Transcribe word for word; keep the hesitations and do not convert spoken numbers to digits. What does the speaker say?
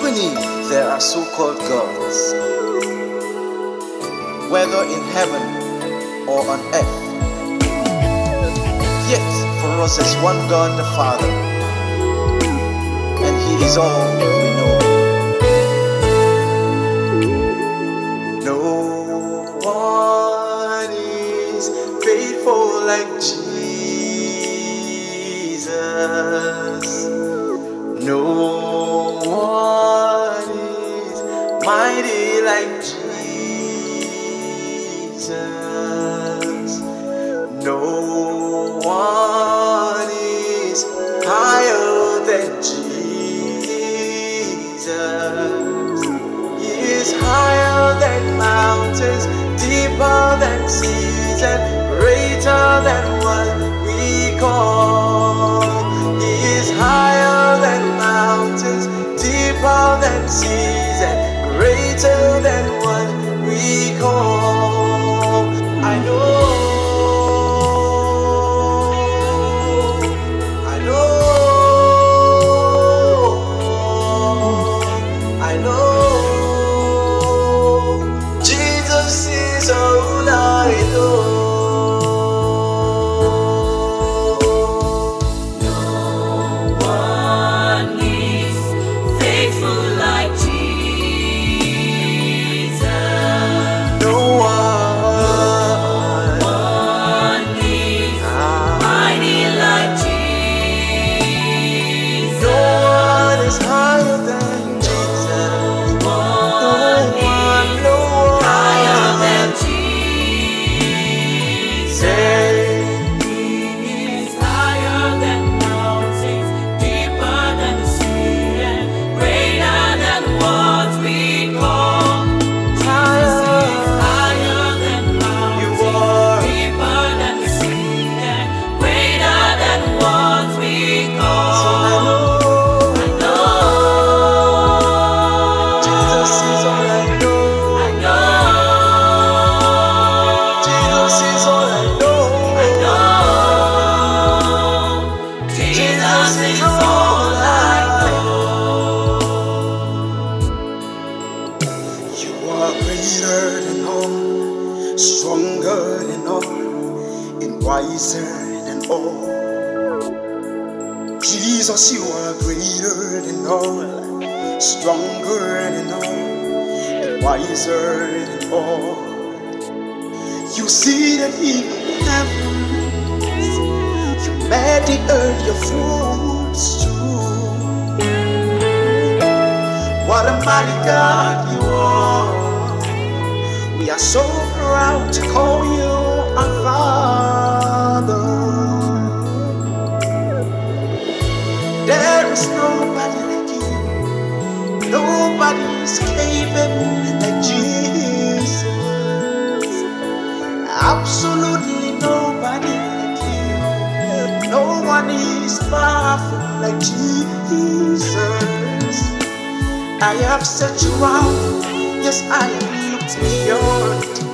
believe there are so-called gods, whether in heaven or on earth. Yet for us there's one God the Father, and He is all we know. No one is faithful like Jesus. No one is mighty like Jesus. No one is higher than Jesus. He is higher than mountains, deeper than seas, and greater than what we call. He is higher than mountains, deeper than seas, and greater than what we call. I know, I know, I know. Jesus is all I know. Greater than all, stronger than all, and wiser than all. Jesus, you are greater than all, stronger than all, and wiser than all. You see that in heavens, you made the earth your footstool. What a mighty God you are. We are so proud to call you our Father. There is nobody like you. Nobody is capable like Jesus. Absolutely nobody like you. No one is powerful like Jesus. I have set you out. Yes, I have looked beyond.